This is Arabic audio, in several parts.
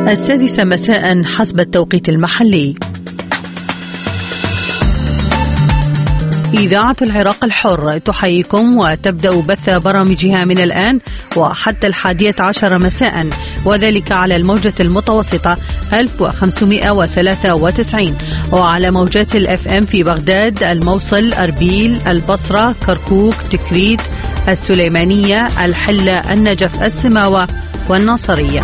السادسة مساء حسب التوقيت المحلي. إذاعة العراق الحر تحييكم وتبدأ بث برامجها من الآن وحتى 11 مساء، وذلك على الموجة المتوسطة 1593 وعلى موجات الFM في بغداد، الموصل، أربيل، البصرة، كركوك، تكريت، السليمانية، الحلة، النجف، السماوة والناصرية.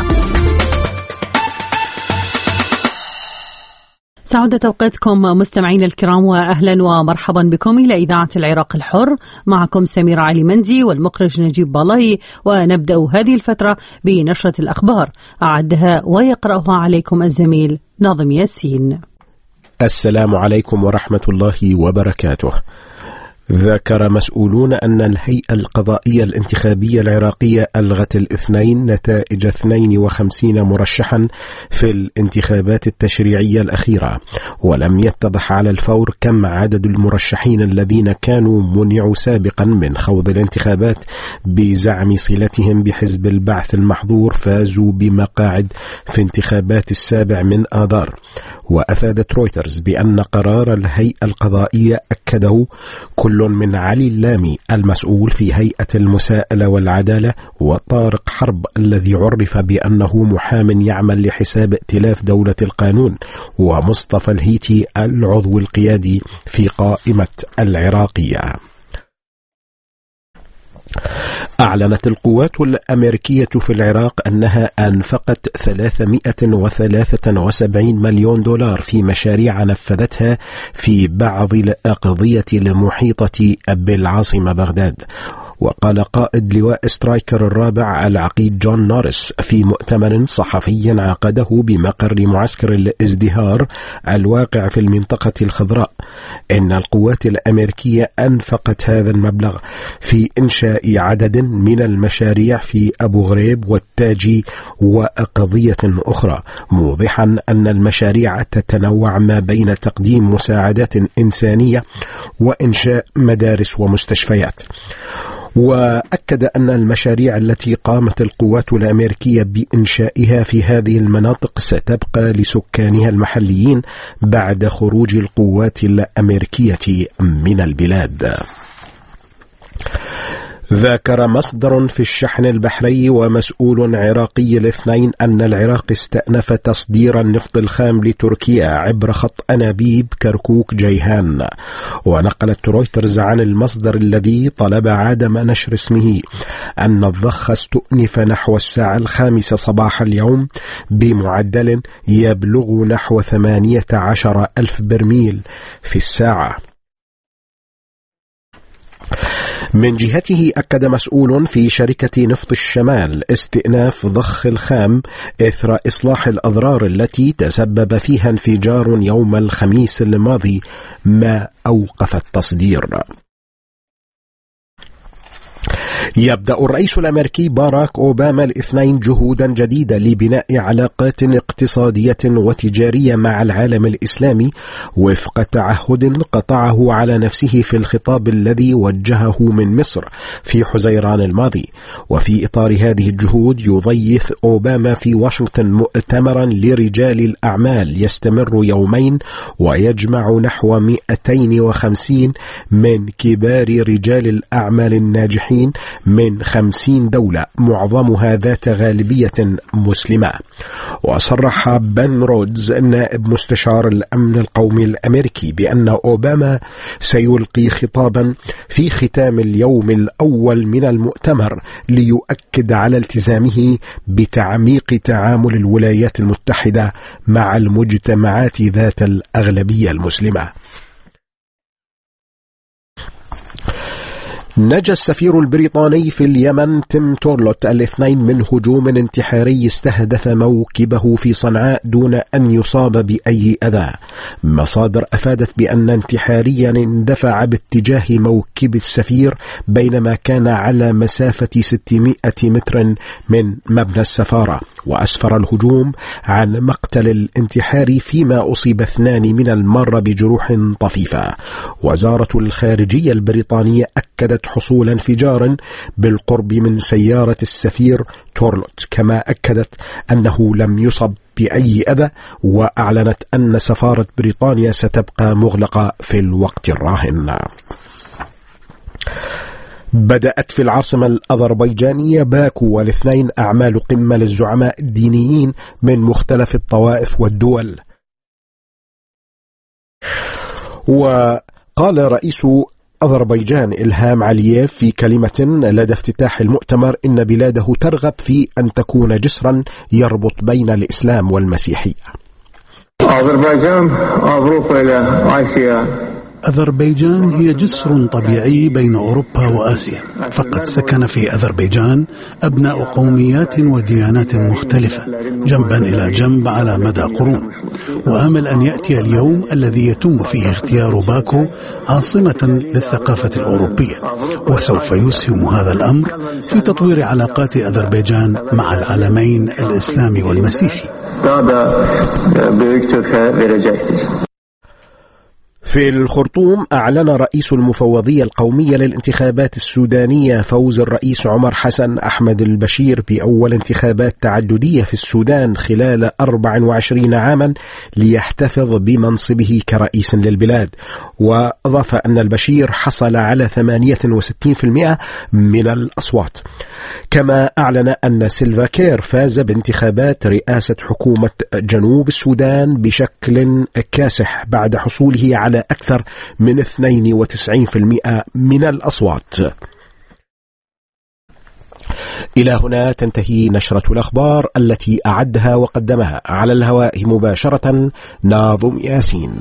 سعودة توقيتكم مستمعين الكرام، وأهلا ومرحبا بكم إلى إذاعة العراق الحر. معكم سميرة علي مندي والمخرج نجيب بالاي، ونبدأ هذه الفترة بنشرة الأخبار أعدها ويقرأها عليكم الزميل ناظم ياسين. السلام عليكم ورحمة الله وبركاته. ذكر مسؤولون أن الهيئة القضائية الانتخابية العراقية ألغت الاثنين نتائج 52 مرشحا في الانتخابات التشريعية الأخيرة، ولم يتضح على الفور كم عدد المرشحين الذين كانوا منعوا سابقا من خوض الانتخابات بزعم صلتهم بحزب البعث المحظور فازوا بمقاعد في انتخابات 7 من آذار. وأفادت رويترز بأن قرار الهيئة القضائية أكده كل من علي اللامي المسؤول في هيئة المساءلة والعدالة، وطارق حرب الذي عرف بأنه محام يعمل لحساب ائتلاف دولة القانون، ومصطفى الهيتي العضو القيادي في قائمة العراقية. أعلنت القوات الأمريكية في العراق أنها أنفقت 373 مليون دولار في مشاريع نفذتها في بعض الأقضية المحيطة بالعاصمة بغداد. وقال قائد لواء سترايكر الرابع العقيد جون نوريس في مؤتمر صحفي عقده بمقر معسكر الازدهار الواقع في المنطقة الخضراء إن القوات الأمريكية أنفقت هذا المبلغ في إنشاء عدد من المشاريع في أبو غريب والتاجي وأقضية أخرى، موضحا أن المشاريع تتنوع ما بين تقديم مساعدات إنسانية وإنشاء مدارس ومستشفيات. وأكد أن المشاريع التي قامت القوات الأمريكية بإنشائها في هذه المناطق ستبقى لسكانها المحليين بعد خروج القوات الأمريكية من البلاد. ذكر مصدر في الشحن البحري ومسؤول عراقي الاثنين أن العراق استأنف تصدير النفط الخام لتركيا عبر خط أنابيب كركوك جيهان. ونقلت رويترز عن المصدر الذي طلب عدم نشر اسمه أن الضخ استؤنف نحو الساعة 5 صباح اليوم بمعدل يبلغ نحو 18,000 برميل في الساعة. من جهته أكد مسؤول في شركة نفط الشمال استئناف ضخ الخام إثر إصلاح الأضرار التي تسبب فيها انفجار يوم الخميس الماضي ما أوقف التصدير. يبدأ الرئيس الأمريكي باراك أوباما الاثنين جهودا جديدة لبناء علاقات اقتصادية وتجارية مع العالم الإسلامي وفق تعهد قطعه على نفسه في الخطاب الذي وجهه من مصر في حزيران الماضي. وفي إطار هذه الجهود يضيف أوباما في واشنطن مؤتمرا لرجال الأعمال يستمر يومين ويجمع نحو 250 من كبار رجال الأعمال الناجحين من 50 دولة معظمها ذات غالبية مسلمة. وصرح بن رودز نائب مستشار الأمن القومي الأمريكي بأن أوباما سيلقي خطابا في ختام اليوم الأول من المؤتمر ليؤكد على التزامه بتعميق تعامل الولايات المتحدة مع المجتمعات ذات الأغلبية المسلمة. نجا السفير البريطاني في اليمن تيم تورلوت الاثنين من هجوم انتحاري استهدف موكبه في صنعاء دون أن يصاب بأي أذى. مصادر أفادت بأن انتحاريا اندفع باتجاه موكب السفير بينما كان على مسافة 600 متر من مبنى السفارة، وأسفر الهجوم عن مقتل الانتحاري فيما أصيب 2 من المارة بجروح طفيفة. وزارة الخارجية البريطانية أكدت حصول انفجار بالقرب من سيارة السفير تورلوت، كما أكدت أنه لم يصب بأي أذى، وأعلنت أن سفارة بريطانيا ستبقى مغلقة في الوقت الراهن. بدأت في العاصمة الأذربيجانية باكو والاثنين أعمال قمة للزعماء الدينيين من مختلف الطوائف والدول. وقال رئيس أذربيجان إلهام علييف في كلمة لدى افتتاح المؤتمر إن بلاده ترغب في أن تكون جسرا يربط بين الإسلام والمسيحية. أذربيجان هي جسر طبيعي بين أوروبا وآسيا، فقد سكن في أذربيجان أبناء قوميات وديانات مختلفة جنبا إلى جنب على مدى قرون، وآمل أن يأتي اليوم الذي يتم فيه اختيار باكو عاصمة للثقافة الأوروبية، وسوف يسهم هذا الأمر في تطوير علاقات أذربيجان مع العالمين الإسلامي والمسيحي. في الخرطوم أعلن رئيس المفوضية القومية للانتخابات السودانية فوز الرئيس عمر حسن أحمد البشير بأول انتخابات تعددية في السودان خلال 24 عاما ليحتفظ بمنصبه كرئيس للبلاد. وأضاف أن البشير حصل على 68% من الأصوات. كما أعلن أن سيلفا كير فاز بانتخابات رئاسة حكومة جنوب السودان بشكل كاسح بعد حصوله على أكثر من 92% من الأصوات. إلى هنا تنتهي نشرة الأخبار التي أعدها وقدمها على الهواء مباشرة ناظم ياسين.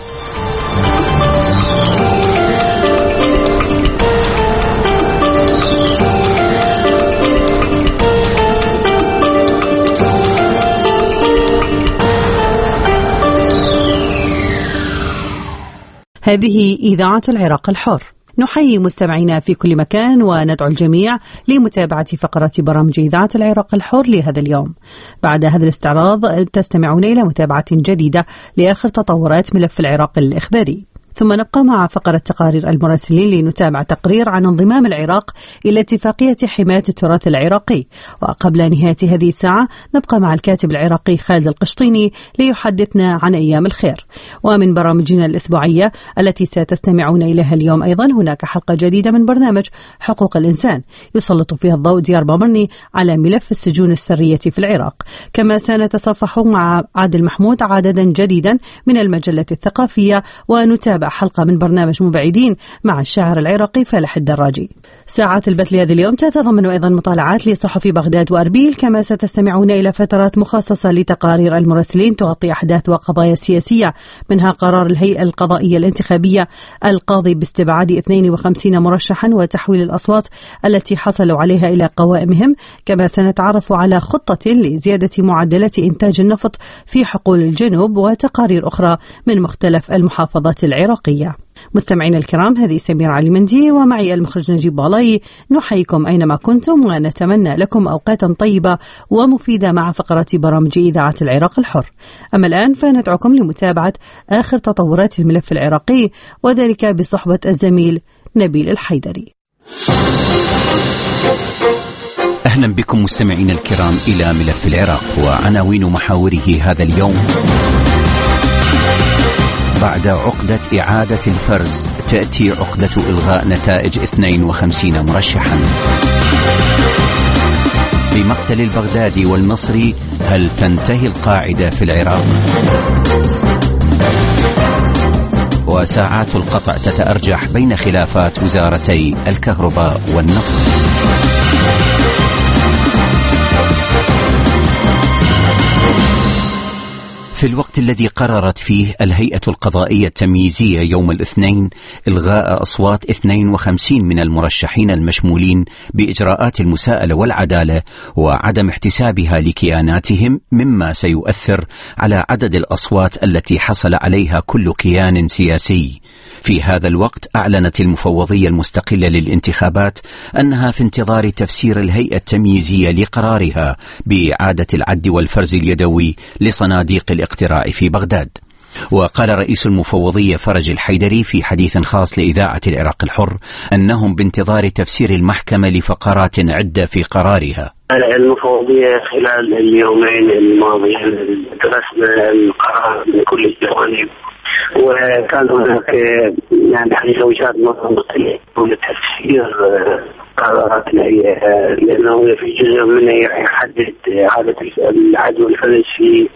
هذه إذاعة العراق الحر. نحيي مستمعينا في كل مكان وندعو الجميع لمتابعة فقرة برامج إذاعة العراق الحر لهذا اليوم. بعد هذا الاستعراض تستمعون إلى متابعة جديدة لآخر تطورات ملف العراق الإخباري، ثم نبقى مع فقرة تقارير المراسلين لنتابع تقرير عن انضمام العراق إلى اتفاقية حماية التراث العراقي. وقبل نهاية هذه الساعة نبقى مع الكاتب العراقي خالد القشطيني ليحدثنا عن أيام الخير. ومن برامجنا الأسبوعية التي ستستمعون إليها اليوم أيضا هناك حلقة جديدة من برنامج حقوق الإنسان يسلط فيها الضوء ديار بامرني على ملف السجون السرية في العراق. كما سنتصفح مع عادل محمود عددا جديدا من المجلة الثقافية، ونتابع حلقة من برنامج مبعدين مع الشاعر العراقي فالح الدراجي. ساعات البث لهذا اليوم تتضمن أيضا مطالعات لصحفي بغداد وأربيل، كما ستستمعون إلى فترات مخصصة لتقارير المراسلين تغطي أحداث وقضايا سياسية، منها قرار الهيئة القضائية الانتخابية القاضي باستبعاد 52 مرشحا وتحويل الأصوات التي حصلوا عليها إلى قوائمهم. كما سنتعرف على خطة لزيادة معدلات إنتاج النفط في حقول الجنوب، وتقارير أخرى من مختلف المحافظات العراقية. مستمعينا الكرام، هذه سميرة علي مندي ومعي المخرج نجيب بالاي. نحييكم أينما كنتم ونتمنى لكم أوقاتا طيبة ومفيدة مع فقرة برامج إذاعة العراق الحر. أما الآن فندعوكم لمتابعة آخر تطورات الملف العراقي، وذلك بصحبة الزميل نبيل الحيدري. أهلا بكم مستمعين الكرام إلى ملف العراق وعناوين محاوره هذا اليوم. بعد عقدة إعادة الفرز تأتي عقدة إلغاء نتائج 52 مرشحا. بمقتل البغدادي والمصري هل تنتهي القاعدة في العراق؟ وساعات القطع تتأرجح بين خلافات وزارتي الكهرباء والنفط. في الوقت الذي قررت فيه الهيئة القضائية التمييزية يوم الاثنين إلغاء أصوات 52 من المرشحين المشمولين بإجراءات المساءلة والعدالة وعدم احتسابها لكياناتهم، مما سيؤثر على عدد الأصوات التي حصل عليها كل كيان سياسي. في هذا الوقت أعلنت المفوضية المستقلة للانتخابات أنها في انتظار تفسير الهيئة التمييزية لقرارها بإعادة العد والفرز اليدوي لصناديق الاقتراع في بغداد. وقال رئيس المفوضية فرج الحيدري في حديث خاص لإذاعة العراق الحر أنهم بانتظار تفسير المحكمة لفقرات عدة في قرارها. المفوضية خلال اليومين الماضيين درسنا القرار من كل الجوانب، وكان هناك حديث وجهات نظر مختلفة لتفسير قرارات لأنه في جزء منه يحدد عادة العدل والفرز في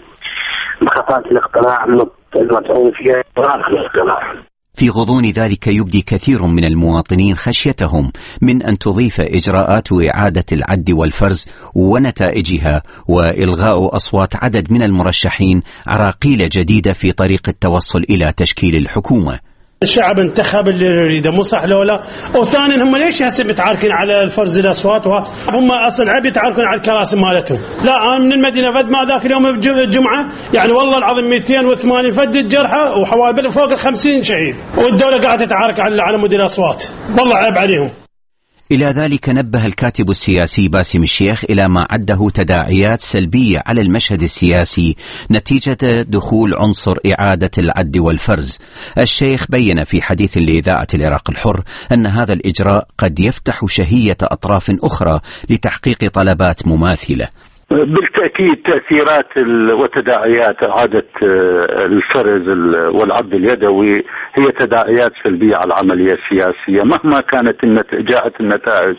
مخططات الاقتراع المطعون فيها الاقتراع. في غضون ذلك يبدي كثير من المواطنين خشيتهم من أن تضيف إجراءات إعادة العد والفرز ونتائجها وإلغاء أصوات عدد من المرشحين عراقيل جديدة في طريق التوصل إلى تشكيل الحكومة. الشعب انتخب اللي يريده، مو صح لولا؟ وثانيا هم ليش هسه متعاركين على الفرز الاصوات؟ هم اصلا عم يتعاركون على الكراسي مالتهم. لا انا من المدينه فد ما ذاك اليوم الجمعه والله العظيم 280 فد جرحى وحوالي فوق ال50 شهيد، والدوله قاعده تتعارك على مدير الاصوات، والله عيب عليهم. إلى ذلك نبه الكاتب السياسي باسم الشيخ إلى ما عده تداعيات سلبية على المشهد السياسي نتيجة دخول عنصر إعادة العد والفرز. الشيخ بين في حديث لإذاعة العراق الحر أن هذا الإجراء قد يفتح شهية أطراف أخرى لتحقيق طلبات مماثلة. بالتأكيد تأثيرات وتداعيات إعادة الفرز والعد اليدوي هي تداعيات سلبية على العملية السياسية، مهما كانت جاءت النتائج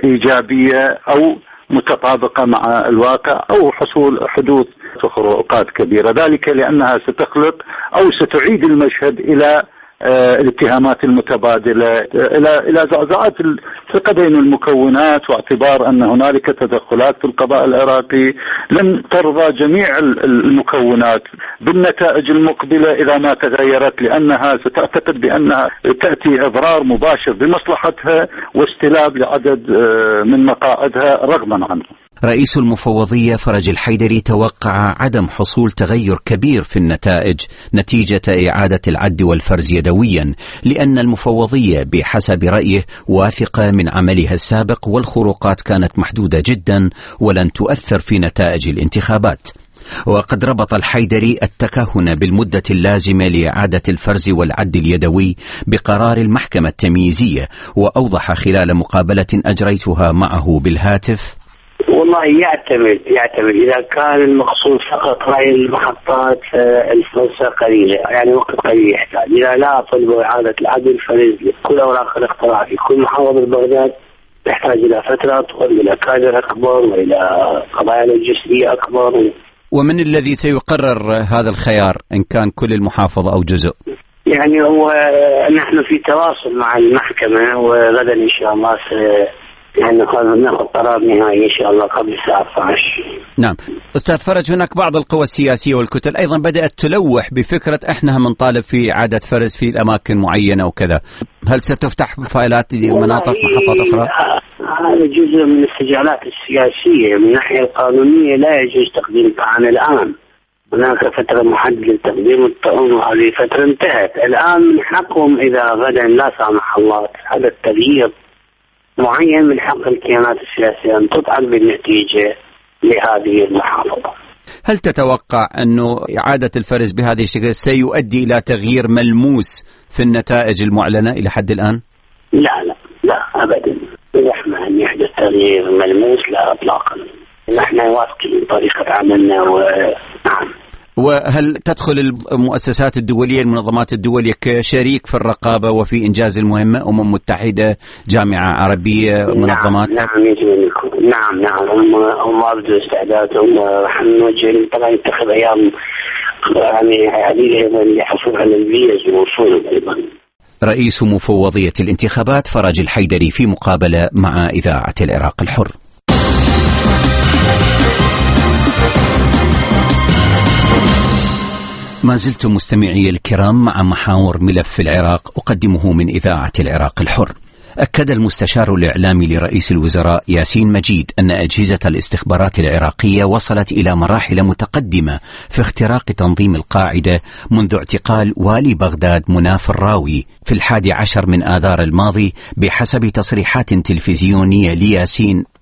إيجابية أو متطابقة مع الواقع أو حدوث فروقات كبيرة، ذلك لأنها ستخلق أو ستعيد المشهد إلى الاتهامات المتبادلة إلى زعزعات الثقة بين المكونات، واعتبار أن هنالك تدخلات في القضاء العراقي لن ترضى جميع المكونات بالنتائج المقبلة إذا ما تغيرت، لأنها ستعتقد بأنها تأتي إضرار مباشر بمصلحتها واستلاب لعدد من مقاعدها رغما عنها. رئيس المفوضية فرج الحيدري توقع عدم حصول تغير كبير في النتائج نتيجة إعادة العد والفرز يدويا، لأن المفوضية بحسب رأيه واثقة من عملها السابق والخروقات كانت محدودة جدا ولن تؤثر في نتائج الانتخابات. وقد ربط الحيدري التكهن بالمدة اللازمة لإعادة الفرز والعد اليدوي بقرار المحكمة التمييزية، وأوضح خلال مقابلة أجريتها معه بالهاتف: والله يعتمد إذا كان المقصود فقط رأي المحطات الفرصة قليلة، وقت قليل يحتاج. إذا لا طلبوا إعادة العد والفرز لكل أوراق الاقتراع في كل محافظة بغداد يحتاج إلى فترة أطول، إلى كادر أكبر، وإلى قضايا لوجستية أكبر. ومن الذي سيقرر هذا الخيار إن كان كل المحافظة أو جزء؟ هو نحن في تواصل مع المحكمة، وغدا إن شاء الله ناخذ قرار نهائي إن شاء الله قبل الساعة 12. نعم أستاذ فرج، هناك بعض القوى السياسية والكتل أيضا بدأت تلوح بفكرة إحنا منطالب في إعادة فرز في الأماكن معينة وكذا، هل ستفتح فايلات لمناطق محطات أخرى؟ هذا جزء من الاستجابات السياسية. من الناحية القانونية لا يجوز تقديم طعن الآن، هناك فترة محددة لتقديم الطعون وهذه فترة انتهت. الآن من حقهم إذا غدا لا سامح الله هذا التغيير معين من حق الكيانات السياسية أن تطعن بالنتيجة لهذه المحافظة. هل تتوقع أنه إعادة الفرز بهذه الشكل سيؤدي إلى تغيير ملموس في النتائج المعلنة إلى حد الآن؟ لا أبدا، نحن أن يحدث تغيير ملموس لا إطلاقا. نحن واثقين طريقة عملنا ونعم. وهل تدخل المؤسسات الدولية المنظمات الدولية كشريك في الرقابة وفي إنجاز المهمة؟ أمم متحدة، جامعة عربية، منظمات؟ نعم يجب أن يكون. نعم هم أبدوا استعدادهم، ونحن نوجه طبعا نتخذ أيام عديدة للحصول على الفيز والوصول أيضا. رئيس مفوضية الانتخابات فرج الحيدري في مقابلة مع إذاعة العراق الحر. ما زلتم مستمعي الكرام مع محاور ملف العراق أقدمه من إذاعة العراق الحر. أكد المستشار الإعلامي لرئيس الوزراء ياسين مجيد أن أجهزة الاستخبارات العراقية وصلت إلى مراحل متقدمة في اختراق تنظيم القاعدة منذ اعتقال والي بغداد مناف الراوي في 11 من آذار الماضي، بحسب تصريحات تلفزيونية لياسين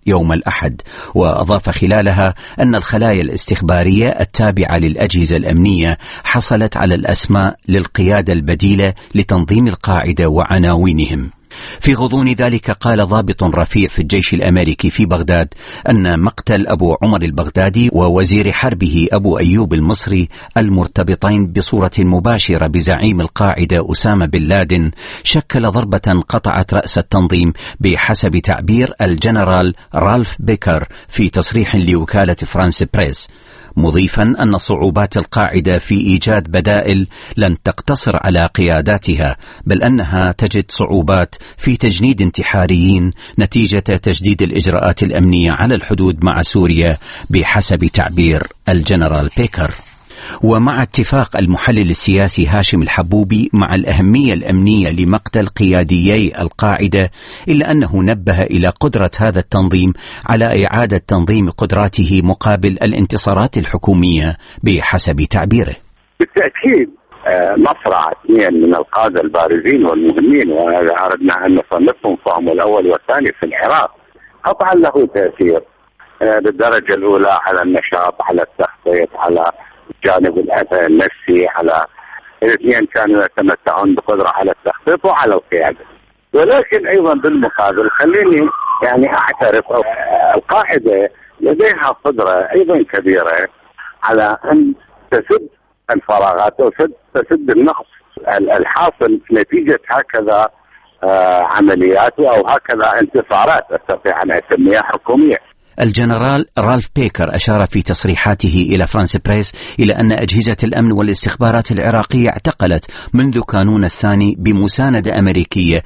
يوم الأحد، وأضاف خلالها أن الخلايا الاستخبارية التابعة للأجهزة الأمنية حصلت على الأسماء للقيادة البديلة لتنظيم القاعدة وعناوينهم. في غضون ذلك قال ضابط رفيع في الجيش الأمريكي في بغداد أن مقتل أبو عمر البغدادي ووزير حربه أبو أيوب المصري المرتبطين بصورة مباشرة بزعيم القاعدة أسامة بن لادن شكل ضربة قطعت رأس التنظيم، بحسب تعبير الجنرال رالف بيكر في تصريح لوكالة فرانس بريس، مضيفا أن صعوبات القاعدة في إيجاد بدائل لن تقتصر على قياداتها، بل أنها تجد صعوبات في تجنيد انتحاريين نتيجة تجديد الإجراءات الأمنية على الحدود مع سوريا، بحسب تعبير الجنرال بيكر. ومع اتفاق المحلل السياسي هاشم الحبوبي مع الأهمية الأمنية لمقتل قياديي القاعدة، إلا أنه نبه إلى قدرة هذا التنظيم على إعادة تنظيم قدراته مقابل الانتصارات الحكومية، بحسب تعبيره. بالتأكيد مصرع اثنين من القادة البارزين والمهمين، وهذا أردنا أن نصنفهم فهم الأول والثاني في العراق، قطعا له تأثير بالدرجة الأولى على النشاط، على التخطيط، على الجانب النفسي، على الاثنين كانوا يتمتعون بقدرة على التخطيط وعلى القيادة. ولكن أيضا بالمقابل خليني أعترف القاعدة لديها قدرة أيضا كبيرة على أن تسد الفراغات وتسد النقص الحاصل نتيجة هكذا عمليات أو هكذا انتصارات أستطيع أن أسميها حكومية. الجنرال رالف بيكر أشار في تصريحاته إلى فرانس بريس إلى أن أجهزة الأمن والاستخبارات العراقية اعتقلت منذ كانون الثاني بمساندة أمريكية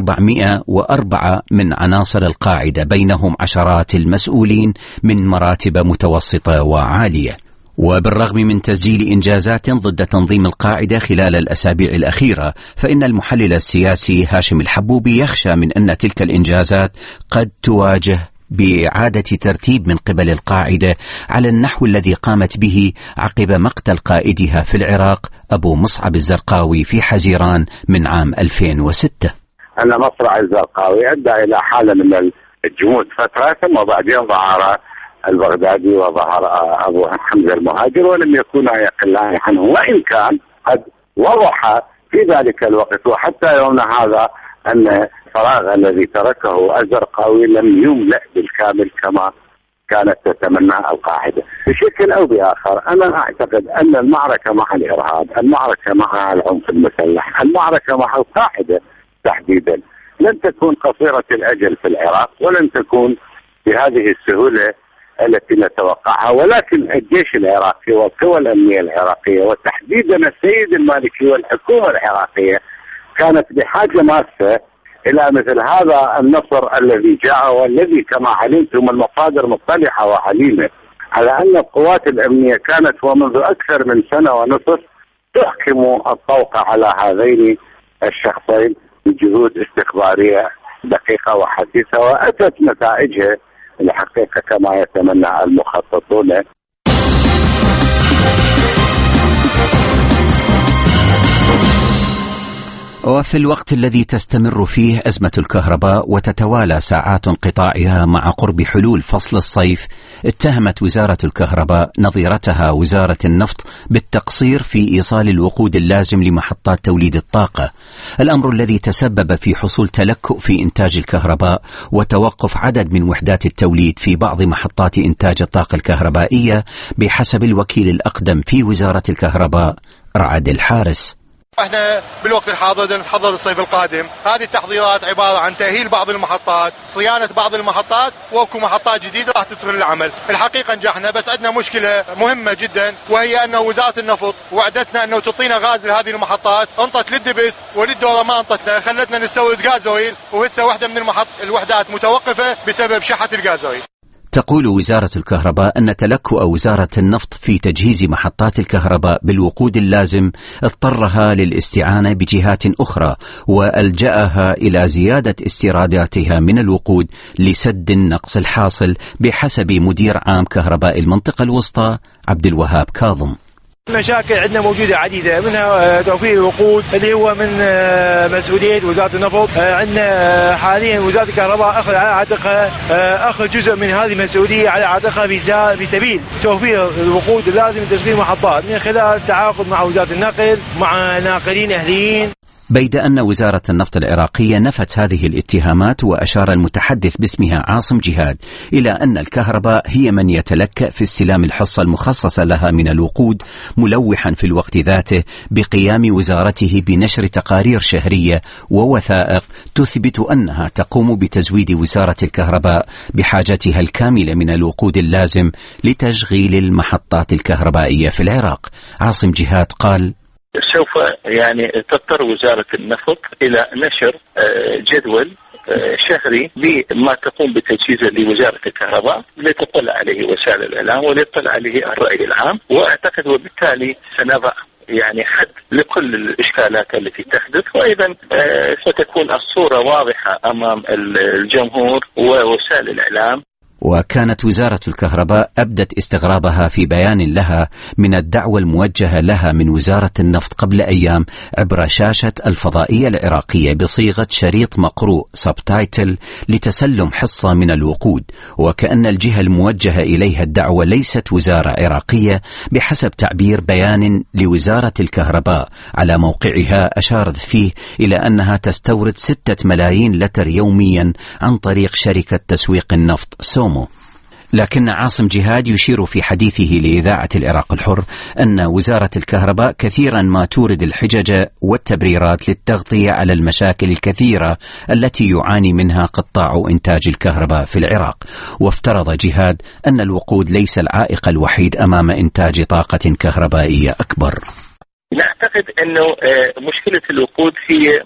404 من عناصر القاعدة، بينهم عشرات المسؤولين من مراتب متوسطة وعالية. وبالرغم من تسجيل إنجازات ضد تنظيم القاعدة خلال الأسابيع الأخيرة، فإن المحلل السياسي هاشم الحبوبي يخشى من أن تلك الإنجازات قد تواجه بإعادة ترتيب من قبل القاعدة على النحو الذي قامت به عقب مقتل قائدها في العراق أبو مصعب الزرقاوي في حزيران من عام 2006. أن مصرع الزرقاوي أدى إلى حالة من الجمود فترة، ثم بعدين ظهر البغدادي وظهر أبو حمزة المهاجر، ولم يكونا يقلان عنه، وإن كان قد وضح في ذلك الوقت وحتى يومنا هذا أن الفراغ الذي تركه الزرقاوي لم يملأ بالكامل كما كانت تتمنى القاعدة. بشكل أو بآخر أنا أعتقد أن المعركة مع الإرهاب، المعركة مع العنف المسلح، المعركة مع القاعدة تحديدا لن تكون قصيرة الأجل في العراق، ولن تكون بهذه السهولة التي نتوقعها. ولكن الجيش العراقي والقوى الأمنية العراقية وتحديدا السيد المالكي والحكومة العراقية كانت بحاجة ماسة إلى مثل هذا النصر الذي جاء، والذي كما علمتم المصادر مطلعة وعليمة على أن القوات الأمنية كانت ومنذ أكثر من سنة ونصف تحكم الطوق على هذين الشخصين بجهود استخبارية دقيقة وحثيثة، وأتت نتائجها الحقيقة كما يتمنى المخططون. وفي الوقت الذي تستمر فيه أزمة الكهرباء وتتوالى ساعات انقطاعها مع قرب حلول فصل الصيف، اتهمت وزارة الكهرباء نظيرتها وزارة النفط بالتقصير في إيصال الوقود اللازم لمحطات توليد الطاقة، الأمر الذي تسبب في حصول تلكؤ في إنتاج الكهرباء وتوقف عدد من وحدات التوليد في بعض محطات إنتاج الطاقة الكهربائية، بحسب الوكيل الأقدم في وزارة الكهرباء رعد الحارس. احنا بالوقت الحاضر نتحضر الصيف القادم، هذه التحضيرات عبارة عن تأهيل بعض المحطات، صيانة بعض المحطات، واكو محطات جديدة راح تدخل العمل. الحقيقة نجحنا، بس عندنا مشكلة مهمة جدا، وهي أنه وزارة النفط وعدتنا أنه تعطينا غاز لهذه المحطات، انطت للدبس وللدورة ما انطتنا، خلتنا نستورد غازويل، وهسه واحدة من الوحدات متوقفة بسبب شحة الغازويل. تقول وزارة الكهرباء أن تلكؤ وزارة النفط في تجهيز محطات الكهرباء بالوقود اللازم اضطرها للاستعانة بجهات أخرى، وألجأها إلى زيادة استيراداتها من الوقود لسد النقص الحاصل، بحسب مدير عام كهرباء المنطقة الوسطى عبد الوهاب كاظم. مشاكل عندنا موجودة عديدة، منها توفير الوقود اللي هو من مسؤولية وزارة النفط. عندنا حاليا وزارة الكهرباء أخذ على عاتقها أخذ جزء من هذه المسؤولية على عاتقها في سبيل توفير الوقود اللازم لتشغيل محطات من خلال التعاقد مع وزارة النقل مع ناقلين أهليين. بيد أن وزارة النفط العراقية نفت هذه الاتهامات، وأشار المتحدث باسمها عاصم جهاد إلى أن الكهرباء هي من يتلكأ في استلام الحصة المخصصة لها من الوقود، ملوحا في الوقت ذاته بقيام وزارته بنشر تقارير شهرية ووثائق تثبت أنها تقوم بتزويد وزارة الكهرباء بحاجتها الكاملة من الوقود اللازم لتشغيل المحطات الكهربائية في العراق. عاصم جهاد قال: سوف تضطر وزارة النفط إلى نشر جدول شهري بما تقوم بتجهيزه لوزارة الكهرباء لتطلع عليه وسائل الإعلام وليطلع عليه الرأي العام، وأعتقد وبالتالي سنضع حد لكل الإشكالات التي تحدث، وأيضا ستكون الصورة واضحة أمام الجمهور ووسائل الإعلام. وكانت وزارة الكهرباء أبدت استغرابها في بيان لها من الدعوة الموجهة لها من وزارة النفط قبل أيام عبر شاشة الفضائية العراقية بصيغة شريط مقروء سبتايتل لتسلم حصة من الوقود، وكأن الجهة الموجهة إليها الدعوة ليست وزارة عراقية بحسب تعبير بيان لوزارة الكهرباء على موقعها، أشارت فيه إلى أنها تستورد 6 ملايين لتر يوميا عن طريق شركة تسويق النفط سومو. لكن عاصم جهاد يشير في حديثه لإذاعة العراق الحر أن وزارة الكهرباء كثيرا ما تورد الحجج والتبريرات للتغطية على المشاكل الكثيرة التي يعاني منها قطاع إنتاج الكهرباء في العراق. وافترض جهاد أن الوقود ليس العائق الوحيد أمام إنتاج طاقة كهربائية أكبر. نعتقد أنه مشكلة الوقود هي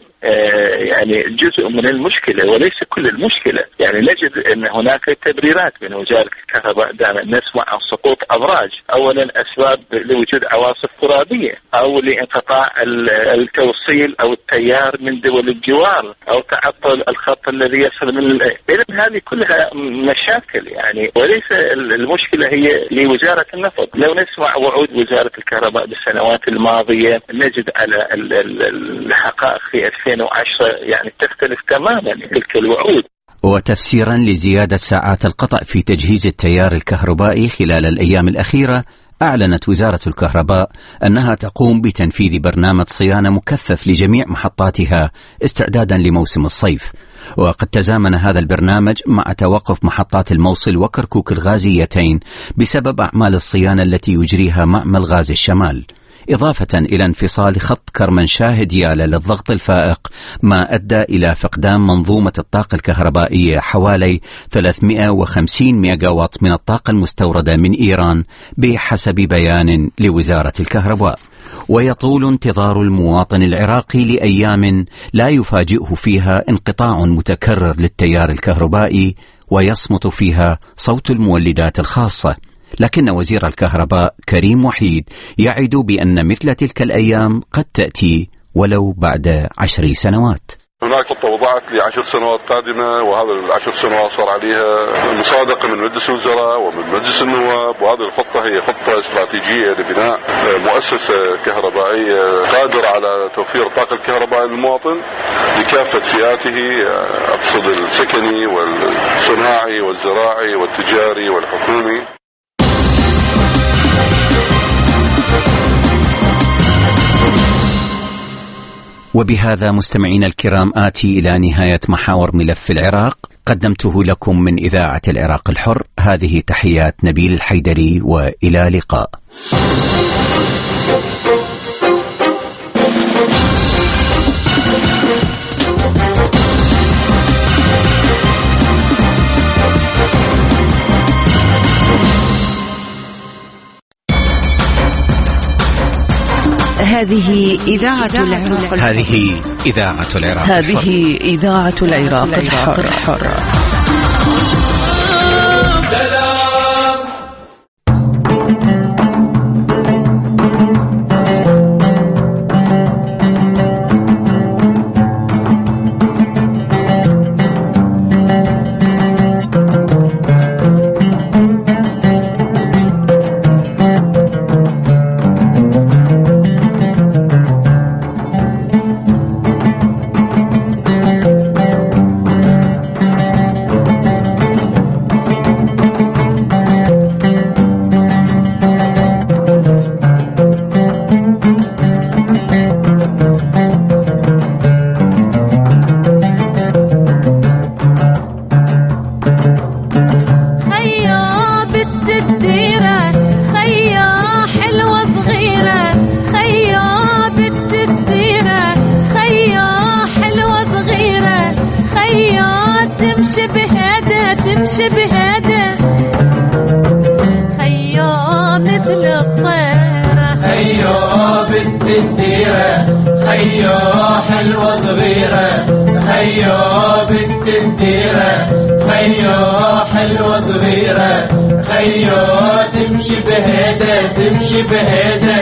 جزء من المشكلة وليس كل المشكلة. نجد أن هناك تبريرات من وزارة الكهرباء دائما نسمع عن سقوط أبراج، أولا أسباب لوجود عواصف ترابية أو لانقطاع التوصيل أو التيار من دول الجوار أو تعطل الخط الذي يصل من إذن هذه كلها مشاكل وليس المشكلة هي لوزارة النفط. لو نسمع وعود وزارة الكهرباء بالسنوات الماضية نجد على الحقائق في 2010 تختلف تماما تلك الوعود. وتفسيرا لزيادة ساعات القطع في تجهيز التيار الكهربائي خلال الأيام الأخيرة، أعلنت وزارة الكهرباء أنها تقوم بتنفيذ برنامج صيانة مكثف لجميع محطاتها استعدادا لموسم الصيف. وقد تزامن هذا البرنامج مع توقف محطات الموصل وكركوك الغازيتين بسبب أعمال الصيانة التي يجريها معمل غاز الشمال، إضافة إلى انفصال خط كرمنشاه ديالى للضغط الفائق، ما أدى إلى فقدان منظومة الطاقة الكهربائية حوالي 350 ميجاوات من الطاقة المستوردة من إيران بحسب بيان لوزارة الكهرباء. ويطول انتظار المواطن العراقي لأيام لا يفاجئه فيها انقطاع متكرر للتيار الكهربائي ويصمت فيها صوت المولدات الخاصة. لكن وزير الكهرباء كريم وحيد يعد بأن مثل تلك الأيام قد تأتي ولو بعد 10 سنوات. هناك خطة وضعت ل10 سنوات قادمة، وهذا ال10 سنوات صار عليها مصادقة من مجلس الوزراء ومن مجلس النواب، وهذه الخطة هي خطة استراتيجية لبناء مؤسسة كهربائية قادرة على توفير الطاقة الكهربائية للمواطن لكافة فئاته، أقصد السكني والصناعي والزراعي والتجاري والحكومي. وبهذا مستمعين الكرام آتي إلى نهاية محاور ملف العراق قدمته لكم من إذاعة العراق الحر. هذه تحيات نبيل الحيدري وإلى لقاء. هذه إذاعة العراق. هذه إذاعة العراق. هذه إذاعة العراق الحر. تمشي بهدى خيو مثل الطيرة خيو بنت الديرة خيو حلوة صغيرة خيو بنت الديرة خيو حلوة صغيرة خيو تمشي بهدى تمشي بهدى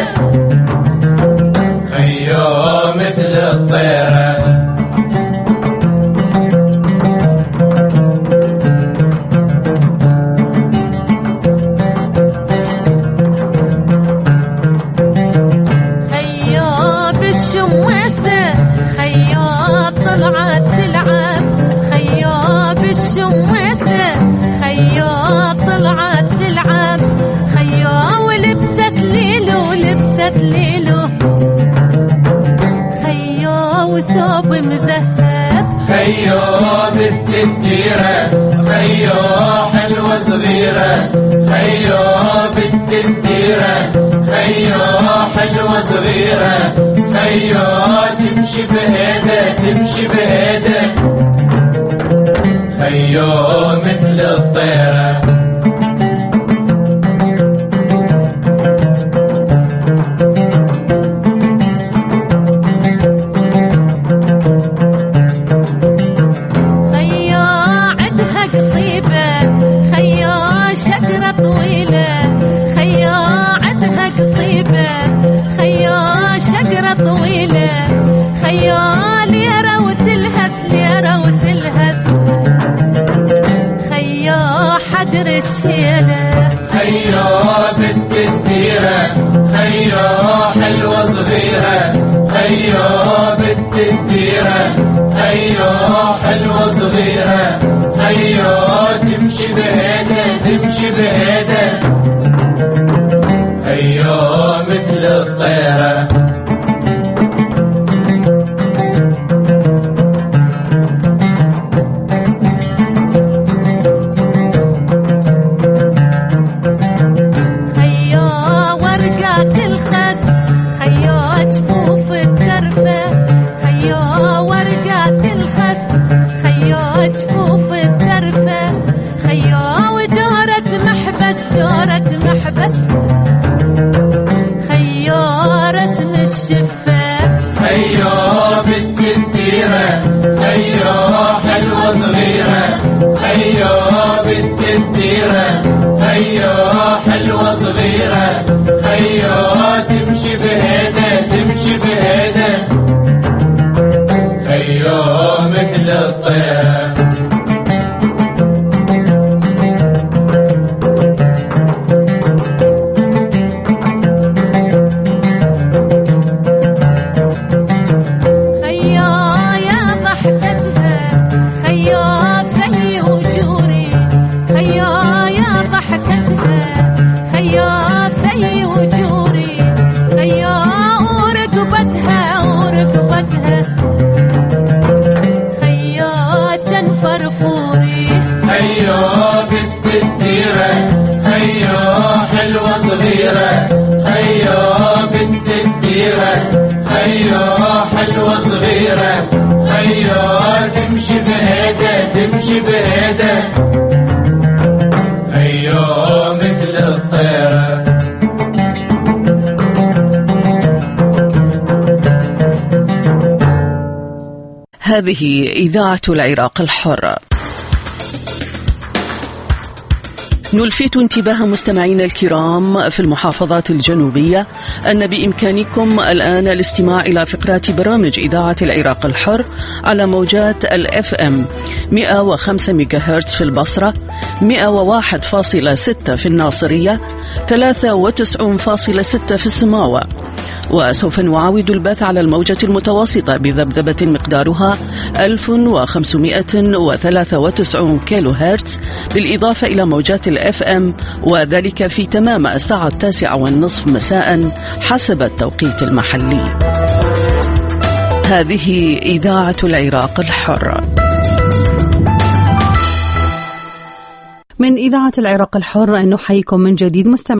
خيو مثل الطيرة ليلو خيو وثوب مذهب خيو بنت الديرة خيو حلوة صغيرة خيو بنت الديرة خيو حلوة صغيرة خيو تمشي بهدى تمشي بهدى خيو مثل الطيرة خيو بنت الديرة خيو حلوة صغيرة خيو بنت الديرة خيو حلوة صغيرة خيو تمشي بهدى تمشي بهدى خيو مثل الطيرة خيو حلوة صغيرة خيو تمشي بهدى تمشي بهدى خيو مثل الطيرة حلوة صغيرة خيو تمشي بهدى تمشي بهدى خيو مثل الطيرة هذه إذاعة العراق الحر. نلفت انتباه مستمعينا الكرام في المحافظات الجنوبية أن بإمكانكم الآن الاستماع إلى فقرات برامج إذاعة العراق الحر على موجات الFM 105 ميجاهرتز في البصرة، 101.6 في الناصرية، 93.6 في السماوة. وسوف نعاود البث على الموجة المتوسطة بذبذبة مقدارها 1593 كيلو هرتز، بالإضافة إلى موجات الFM، وذلك في تمام الساعة 9:30 مساء حسب التوقيت المحلي. هذه إذاعة العراق الحر. من إذاعة العراق الحر أن نحييكم من جديد مستمعين.